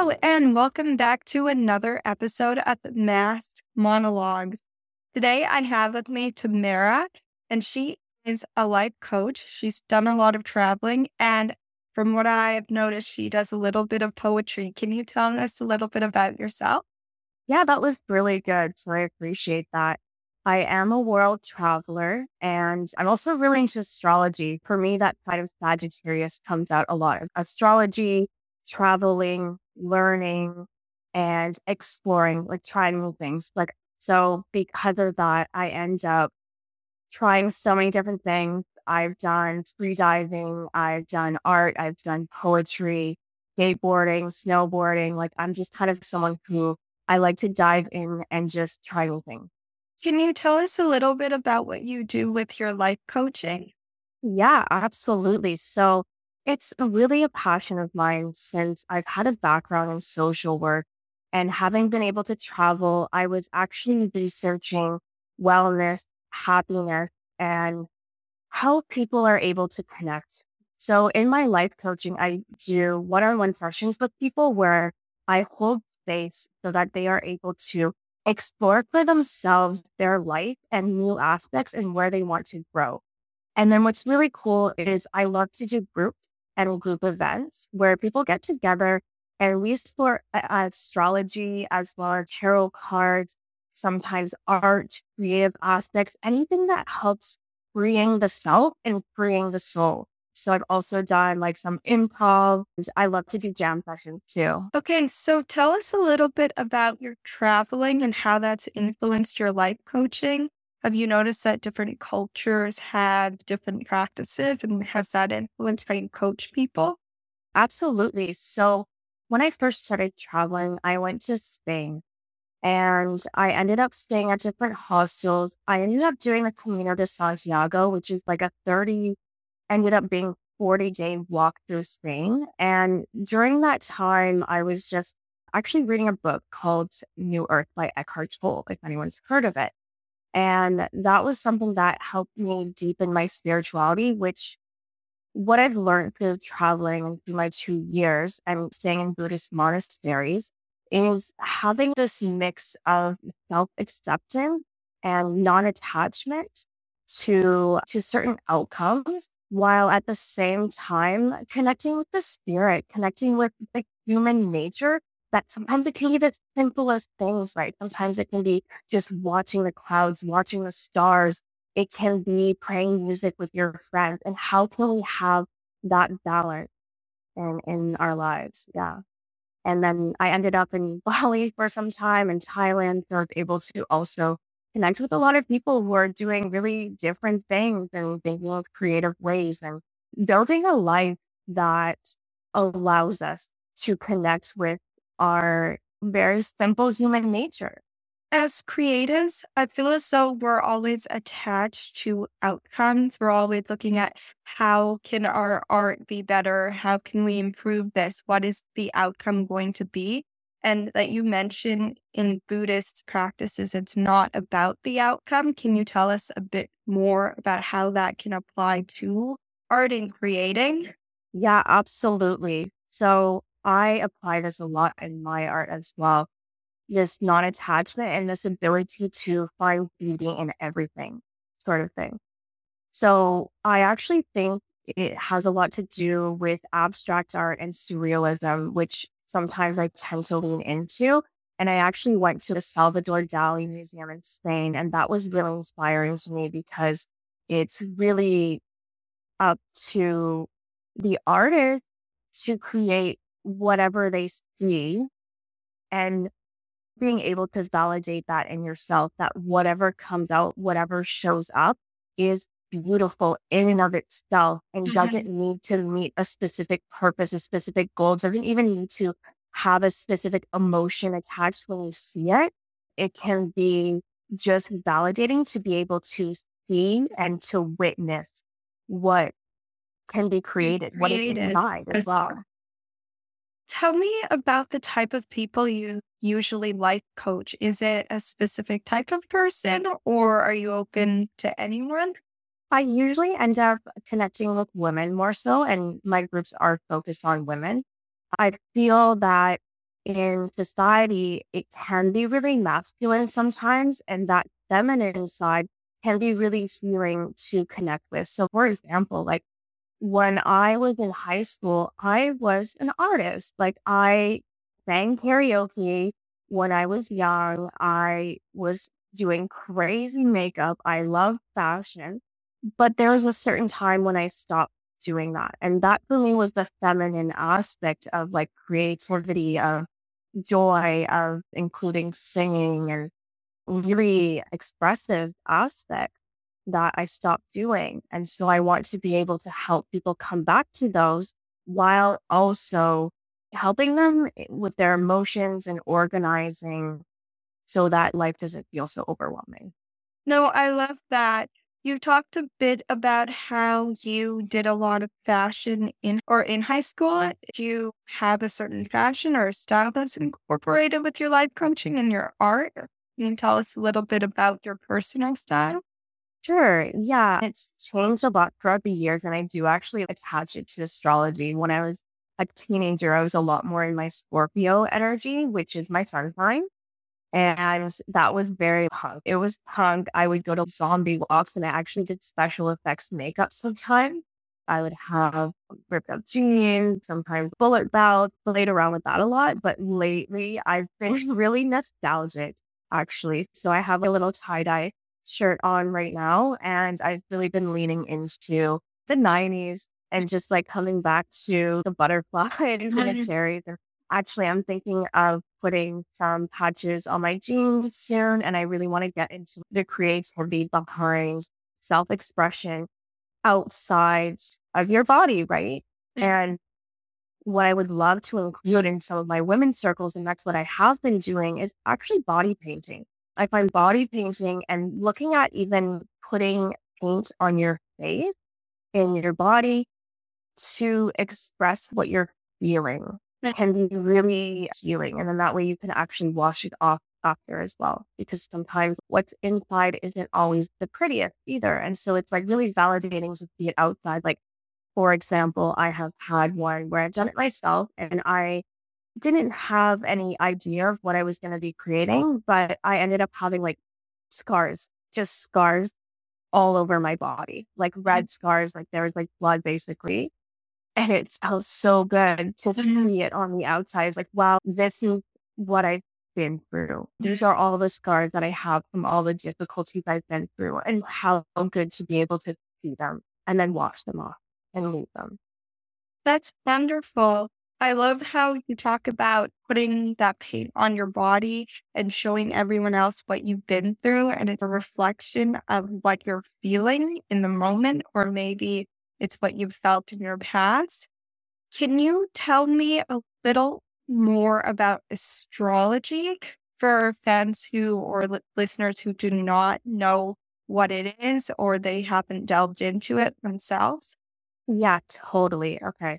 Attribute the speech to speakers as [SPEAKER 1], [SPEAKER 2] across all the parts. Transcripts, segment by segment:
[SPEAKER 1] Hello, and welcome back to another episode of Masked Monologues. Today, I have with me Tamara, and she is a life coach. She's done a lot of traveling, and from what I have noticed, she does a little bit of poetry. Can you tell us a little bit about yourself?
[SPEAKER 2] Yeah, that was really good. So I appreciate that. I am a world traveler and I'm also really into astrology. For me, that side of Sagittarius comes out a lot. Astrology, traveling, learning, and exploring, like trying new things. So because of that, I end up trying so many different things. I've done free diving, I've done art, I've done poetry, skateboarding, snowboarding. Like I'm just kind of someone who I like to dive in and just try new things.
[SPEAKER 1] Can you tell us a little bit about what you do with your life coaching?
[SPEAKER 2] Yeah, absolutely. So it's really a passion of mine since I've had a background in social work and having been able to travel, I was actually researching wellness, happiness, and how people are able to connect. So in my life coaching, I do one-on-one sessions with people where I hold space so that they are able to explore for themselves their life and new aspects and where they want to grow. And then what's really cool is I love to do groups and group events where people get together and we explore astrology as well as tarot cards, sometimes art, creative aspects, anything that helps freeing the self and freeing the soul. So I've also done like some improv. I love to do jam sessions too.
[SPEAKER 1] Okay, so tell us a little bit about your traveling and how that's influenced your life coaching. Have you noticed that different cultures have different practices, and has that influenced how you coach people?
[SPEAKER 2] Absolutely. So when I first started traveling, I went to Spain and I ended up staying at different hostels. I ended up doing the Camino de Santiago, which is like ended up being 40-day walk through Spain. And during that time, I was just actually reading a book called New Earth by Eckhart Tolle, if anyone's heard of it. And that was something that helped me deepen my spirituality, which what I've learned through traveling through my 2 years and staying in Buddhist monasteries is having this mix of self acceptance and non attachment to certain outcomes, while at the same time connecting with the spirit, connecting with the human nature. That sometimes it can be the simplest things, right? Sometimes it can be just watching the clouds, watching the stars, it can be playing music with your friends. And how can we have that balance in our lives? Yeah. And then I ended up in Bali for some time in Thailand. So I was able to also connect with a lot of people who are doing really different things and thinking of creative ways and building a life that allows us to connect with our very simple human nature.
[SPEAKER 1] As creatives, I feel as though we're always attached to outcomes. We're always looking at how can our art be better? How can we improve this? What is the outcome going to be? And that you mentioned in Buddhist practices, it's not about the outcome. Can you tell us a bit more about how that can apply to art and creating?
[SPEAKER 2] Yeah, absolutely. So I apply this a lot in my art as well. This non-attachment and this ability to find beauty in everything sort of thing. So I actually think it has a lot to do with abstract art and surrealism, which sometimes I tend to lean into. And I actually went to the Salvador Dali Museum in Spain, and that was really inspiring to me because it's really up to the artist to create whatever they see and being able to validate that in yourself, that whatever comes out, whatever shows up is beautiful in and of itself and doesn't need to meet a specific purpose, a specific goal, doesn't even need to have a specific emotion attached when you see it. It can be just validating to be able to see and to witness what can be
[SPEAKER 1] Be
[SPEAKER 2] created, what is
[SPEAKER 1] created.
[SPEAKER 2] inside as well.
[SPEAKER 1] Tell me about the type of people you usually life coach. Is it a specific type of person or are you open to anyone?
[SPEAKER 2] I usually end up connecting with women more so, and my groups are focused on women. I feel that in society, it can be really masculine sometimes, and that feminine side can be really healing to connect with. So, for example, like when I was in high school, I was an artist. Like I sang karaoke when I was young. I was doing crazy makeup. I love fashion. But there was a certain time when I stopped doing that. And that for me was the feminine aspect of like creativity, of joy, of including singing and really expressive aspects that I stopped doing. And so I want to be able to help people come back to those while also helping them with their emotions and organizing so that life doesn't feel so overwhelming.
[SPEAKER 1] No, I love that. You talked a bit about how you did a lot of fashion in high school. Do you have a certain fashion or style that's incorporated with your life coaching and your art? Can you tell us a little bit about your personal style?
[SPEAKER 2] Sure. Yeah. It's changed a lot throughout the years. And I do actually attach it to astrology. When I was a teenager, I was a lot more in my Scorpio energy, which is my sun sign. And that was very punk. It was punk. I would go to zombie walks and I actually did special effects makeup sometimes. I would have ripped up jeans, sometimes bullet belts, played around with that a lot. But lately I've been really nostalgic, actually. So I have a little tie-dye shirt on right now. And I've really been leaning into the 90s and just like coming back to the butterflies and the cherries. Actually, I'm thinking of putting some patches on my jeans soon, and I really want to get into the creativity behind self expression outside of your body, right? And what I would love to include in some of my women's circles, and that's what I have been doing, is actually body painting. I find body painting and looking at even putting paint on your face and your body to express what you're feeling can be really healing. And then that way you can actually wash it off after as well. Because sometimes what's inside isn't always the prettiest either. And so it's like really validating to see it outside. Like, for example, I have had one where I've done it myself and I didn't have any idea of what I was going to be creating, but I ended up having like scars, just scars all over my body, like red scars, like there was like blood basically. And it felt so good to see it on the outside. It's like, wow, this is what I've been through. These are all the scars that I have from all the difficulties I've been through, and how good to be able to see them and then wash them off and leave them.
[SPEAKER 1] That's wonderful. I love how you talk about putting that paint on your body and showing everyone else what you've been through. And it's a reflection of what you're feeling in the moment, or maybe it's what you've felt in your past. Can you tell me a little more about astrology for fans who or listeners who do not know what it is or they haven't delved into it themselves?
[SPEAKER 2] Yeah, totally. Okay.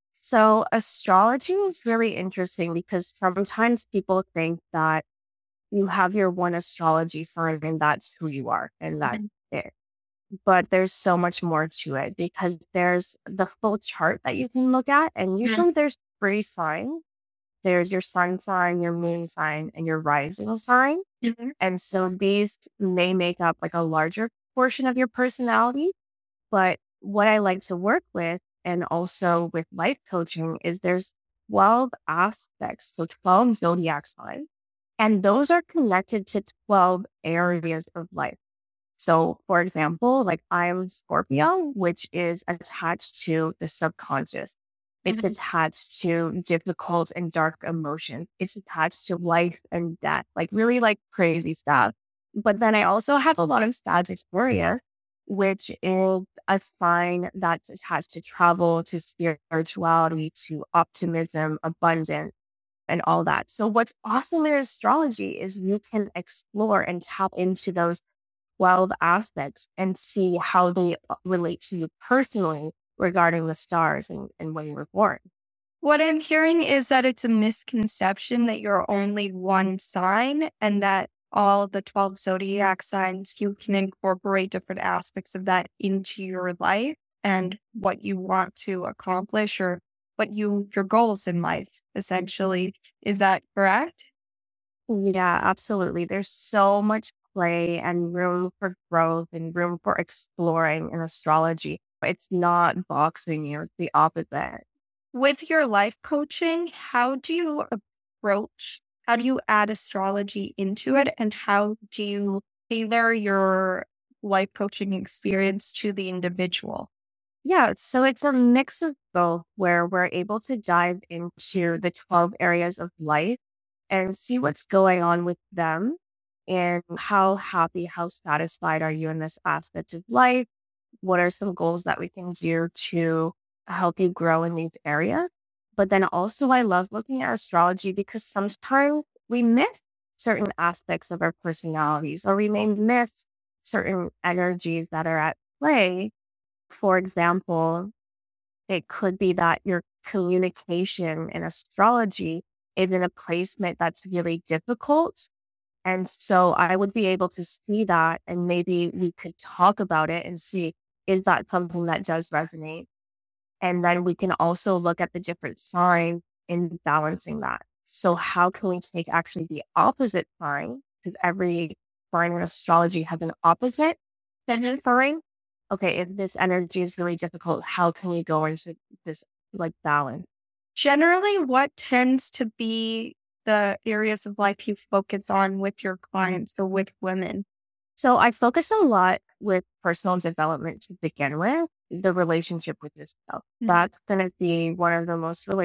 [SPEAKER 2] So astrology is really interesting because sometimes people think that you have your one astrology sign and that's who you are and that's it. But there's so much more to it because there's the full chart that you can look at. And usually there's three signs. There's your sun sign, your moon sign, and your rising sign.
[SPEAKER 1] Mhm.
[SPEAKER 2] And so these may make up like a larger portion of your personality. But what I like to work with and also with life coaching is there's 12 aspects, so 12 zodiac signs, and those are connected to 12 areas of life. So, for example, like I'm Scorpio, which is attached to the subconscious. It's attached to difficult and dark emotions. It's attached to life and death, like really like crazy stuff. But then I also have a lot of Sagittarius, which is a sign that's attached to travel, to spirituality, to optimism, abundance, and all that. So what's awesome in astrology is you can explore and tap into those 12 aspects and see how they relate to you personally regarding the stars and when you were born.
[SPEAKER 1] What I'm hearing is that it's a misconception that you're only one sign and that all the 12 zodiac signs, you can incorporate different aspects of that into your life and what you want to accomplish or what your goals in life, essentially. Is that correct?
[SPEAKER 2] Yeah, absolutely. There's so much play and room for growth and room for exploring in astrology. It's not boxing you, it's the opposite.
[SPEAKER 1] With your life coaching, how do you add astrology into it, and how do you tailor your life coaching experience to the individual?
[SPEAKER 2] Yeah, so it's a mix of both where we're able to dive into the 12 areas of life and see what's going on with them and how happy, how satisfied are you in this aspect of life? What are some goals that we can do to help you grow in these areas? But then also, I love looking at astrology because sometimes we miss certain aspects of our personalities, or we may miss certain energies that are at play. For example, it could be that your communication in astrology is in a placement that's really difficult. And so I would be able to see that, and maybe we could talk about it and see, is that something that does resonate? And then we can also look at the different signs in balancing that. So how can we take actually the opposite sign? Because every sign in astrology has an opposite sign. Okay, if this energy is really difficult, how can we go into this like balance?
[SPEAKER 1] Generally, what tends to be the areas of life you focus on with your clients or with women?
[SPEAKER 2] So I focus a lot with personal development to begin with, the relationship with yourself. That's going to be one of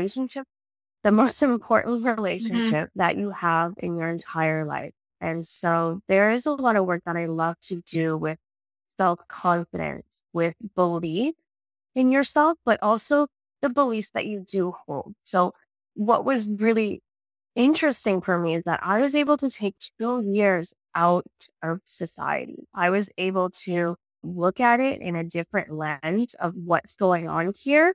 [SPEAKER 2] the most important
[SPEAKER 1] Mhm.
[SPEAKER 2] relationship that you have in your entire life. And so there is a lot of work that I love to do with self confidence, with belief in yourself, but also the beliefs that you do hold. So what was really interesting for me is that I was able to take 2 years out of society. I was able to look at it in a different lens of what's going on here.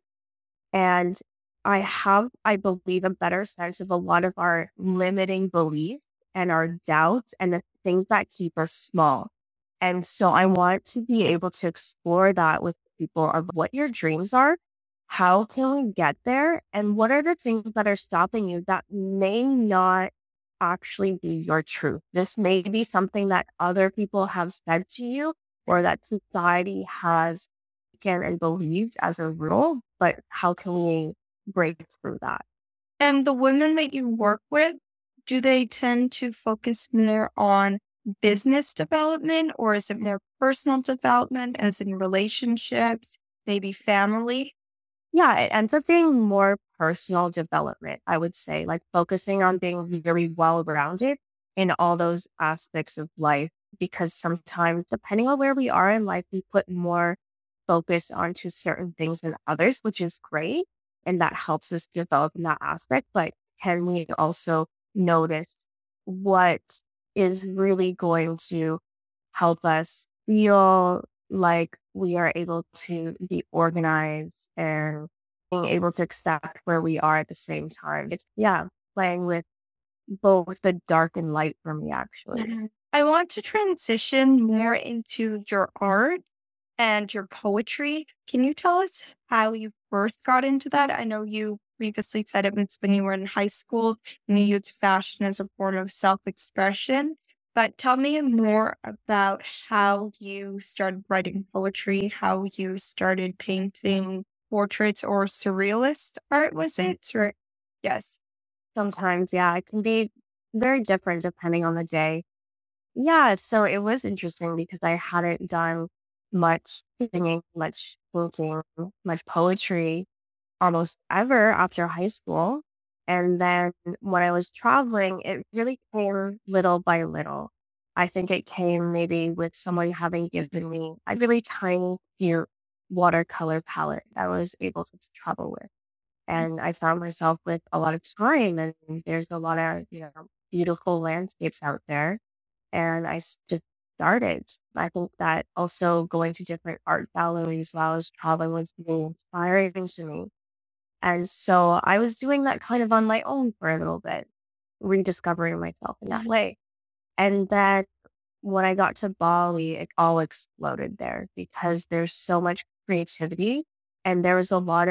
[SPEAKER 2] And I have, I believe, a better sense of a lot of our limiting beliefs and our doubts and the things that keep us small. And so I want to be able to explore that with people of what your dreams are. How can we get there? And what are the things that are stopping you that may not actually be your truth? This may be something that other people have said to you or that society has taken and believed as a rule, but how can we break through that?
[SPEAKER 1] And the women that you work with, do they tend to focus more on business development, or is it more personal development, as in relationships, maybe family?
[SPEAKER 2] Yeah, it ends up being more personal development, I would say, like focusing on being very well rounded in all those aspects of life. Because sometimes, depending on where we are in life, we put more focus onto certain things than others, which is great. And that helps us develop in that aspect. But can we also notice what is really going to help us feel like we are able to be organized and being able to accept where we are at the same time? It's, yeah, playing with both the dark and light for me, actually.
[SPEAKER 1] Mhm. I want to transition more into your art and your poetry. Can you tell us how you first got into that? I know you previously said it was when you were in high school and you used fashion as a form of self expression. But tell me more about how you started writing poetry, how you started painting portraits or surrealist art, was it? Or, yes.
[SPEAKER 2] Sometimes, yeah, it can be very different depending on the day. Yeah, so it was interesting because I hadn't done much singing, much painting, much poetry almost ever after high school. And then when I was traveling, it really came little by little. I think it came maybe with someone having given me a really tiny, cute watercolor palette that I was able to travel with. And I found myself with a lot of time, and there's a lot of, beautiful landscapes out there. And just started. I think that also going to different art galleries while I was traveling was really inspiring to me. And so I was doing that kind of on my own for a little bit, rediscovering myself in that way. And then when I got to Bali, it all exploded there because there's so much creativity and there was a lot of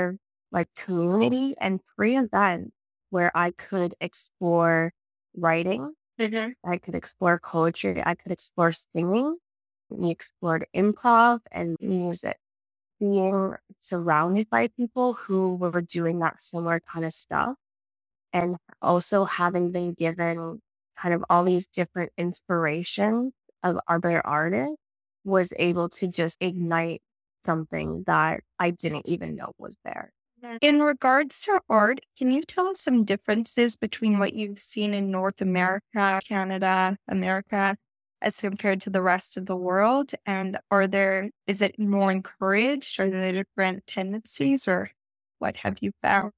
[SPEAKER 2] like community and free events where I could explore writing,
[SPEAKER 1] Mhm.
[SPEAKER 2] I could explore poetry, I could explore singing. We explored improv and music. Being surrounded by people who were doing that similar kind of stuff, and also having been given kind of all these different inspirations of other artists was able to just ignite something that I didn't even know was there.
[SPEAKER 1] In regards to art, can you tell us some differences between what you've seen in North America, Canada, America, as compared to the rest of the world? And is it more encouraged? Are there different tendencies or what have you found?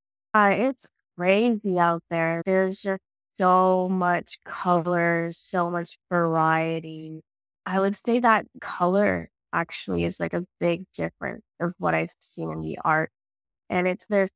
[SPEAKER 2] It's crazy out there. There's just so much color, so much variety. I would say that color actually is like a big difference of what I've seen in the art. And it's this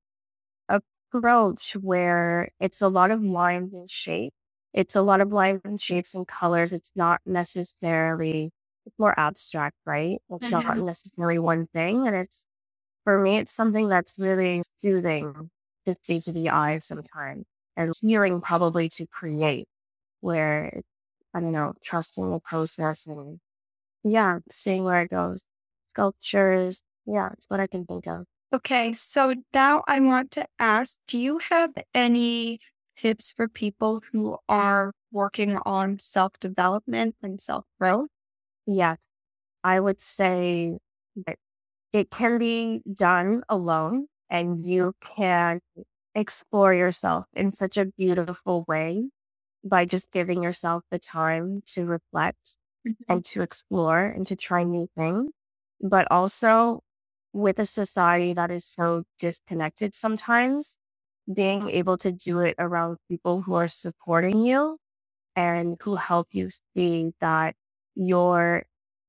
[SPEAKER 2] approach where it's a lot of lines and shapes. It's a lot of lines and shapes and colors. It's not necessarily, it's more abstract, right? It's not
[SPEAKER 1] Mhm.
[SPEAKER 2] necessarily one thing. And for me, it's something that's really soothing to see to the eye sometimes and hearing probably to create where it's, I don't know, trusting the process and yeah, seeing where it goes. Sculptures. Yeah, it's what I can think of.
[SPEAKER 1] Okay, so now I want to ask, do you have any tips for people who are working on self-development and self-growth?
[SPEAKER 2] Yes, I would say that it can be done alone and you can explore yourself in such a beautiful way by just giving yourself the time to reflect
[SPEAKER 1] Mhm.
[SPEAKER 2] and to explore and to try new things. But also with a society that is so disconnected sometimes, being able to do it around people who are supporting you and who help you see that your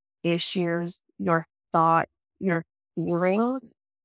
[SPEAKER 2] issues, your thoughts, your feelings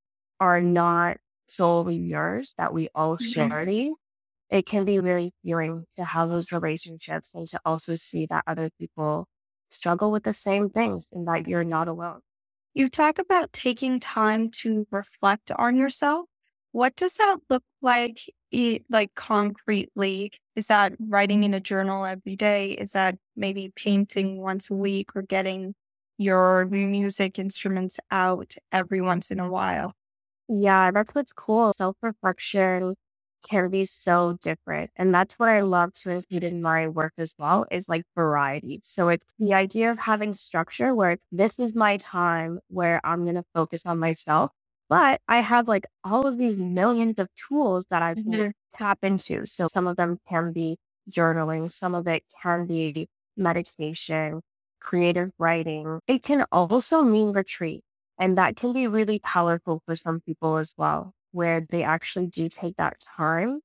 [SPEAKER 2] are not solely yours, that we all
[SPEAKER 1] Mhm.
[SPEAKER 2] share these. It can be really healing to have those relationships and to also see that other people struggle with the same things and that you're not alone.
[SPEAKER 1] You talk about taking time to reflect on yourself. What does that look like, like concretely? Is that writing in a journal every day? Is that maybe painting once a week or getting your music instruments out every once in a while?
[SPEAKER 2] Yeah, that's what's cool. Self reflection can be so different. And that's what I love to include in my work as well is like variety. So it's the idea of having structure where this is my time where I'm going to focus on myself. But I have like all of these millions of tools that I can
[SPEAKER 1] Mhm.
[SPEAKER 2] tap into. So some of them can be journaling, some of it can be meditation, creative writing. It can also mean retreat. And that can be really powerful for some people as well, where they actually do take that time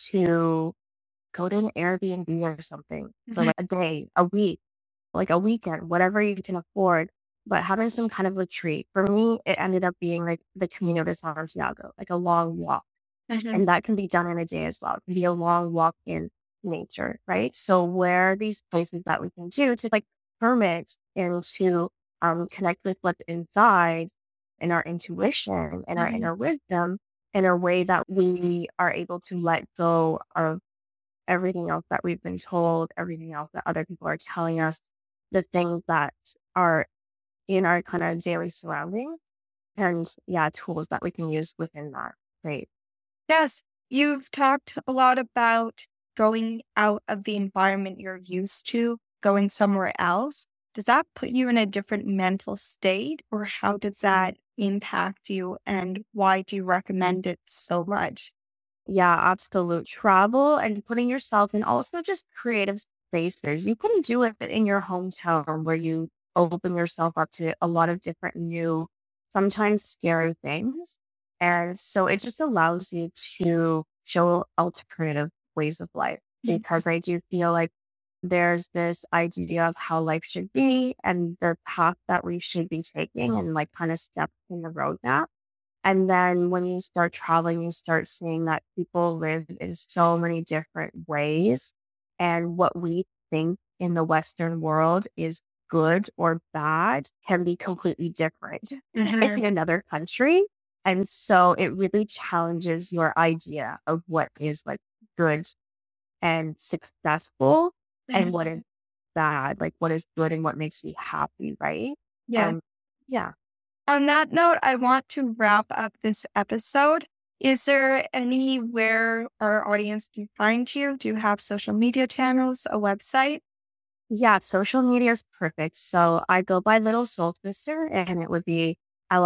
[SPEAKER 2] to go to an Airbnb or something for
[SPEAKER 1] Mhm.
[SPEAKER 2] like a day, a week, like a weekend, whatever you can afford, but having some kind of retreat. For me, it ended up being like the Camino de Santiago, like a long walk.
[SPEAKER 1] Mhm.
[SPEAKER 2] And that can be done in a day as well. It can be a long walk in nature, right? So where are these places that we can do to like permit and to connect with what's inside and our intuition and our
[SPEAKER 1] Mhm.
[SPEAKER 2] inner wisdom in a way that we are able to let go of everything else that we've been told, everything else that other people are telling us, the things that are in our kind of daily surroundings, and yeah, tools that we can use within that. Right.
[SPEAKER 1] Yes, you've talked a lot about going out of the environment you're used to, going somewhere else. Does that put you in a different mental state, or how does that impact you, and why do you recommend it so much?
[SPEAKER 2] Yeah, absolute travel and putting yourself in also just creative spaces. You can do it in your hometown where you open yourself up to a lot of different new, sometimes scary things. And so it just allows you to show alternative ways of life because I do feel like there's this idea of how life should be and the path that we should be taking and like kind of steps in the roadmap. And then when you start traveling, you start seeing that people live in so many different ways. And what we think in the Western world is good or bad can be completely different
[SPEAKER 1] Mhm.
[SPEAKER 2] in another country. And so it really challenges your idea of what is like good and successful and what is bad, like what is good and what makes you happy, right?
[SPEAKER 1] Yeah.
[SPEAKER 2] And yeah.
[SPEAKER 1] On that note, I want to wrap up this episode. Is there anywhere our audience can find you? Do you have social media channels, a website?
[SPEAKER 2] Yeah, social media is perfect. So I go by Little Soul Sister, and it would be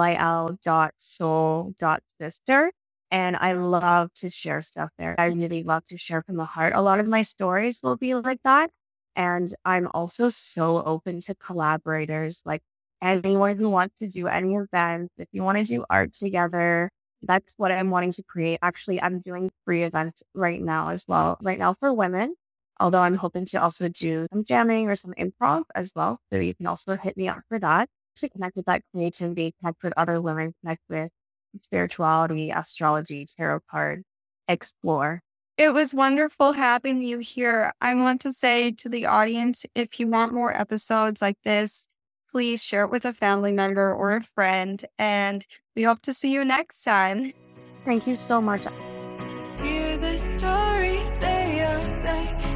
[SPEAKER 2] lil.soul.sister. And I love to share stuff there. I really love to share from the heart. A lot of my stories will be like that. And I'm also so open to collaborators, like anyone who wants to do any events. If you want to do art together, that's what I'm wanting to create. Actually, I'm doing free events right now as well, right now for women. Although I'm hoping to also do some jamming or some improv as well. So you can also hit me up for that to connect with that creativity, connect with other women, connect with spirituality, astrology, tarot card, explore.
[SPEAKER 1] It was wonderful having you here. I want to say to the audience, if you want more episodes like this, please share it with a family member or a friend. And we hope to see you next time.
[SPEAKER 2] Thank you so much.
[SPEAKER 1] Hear the stories they all say.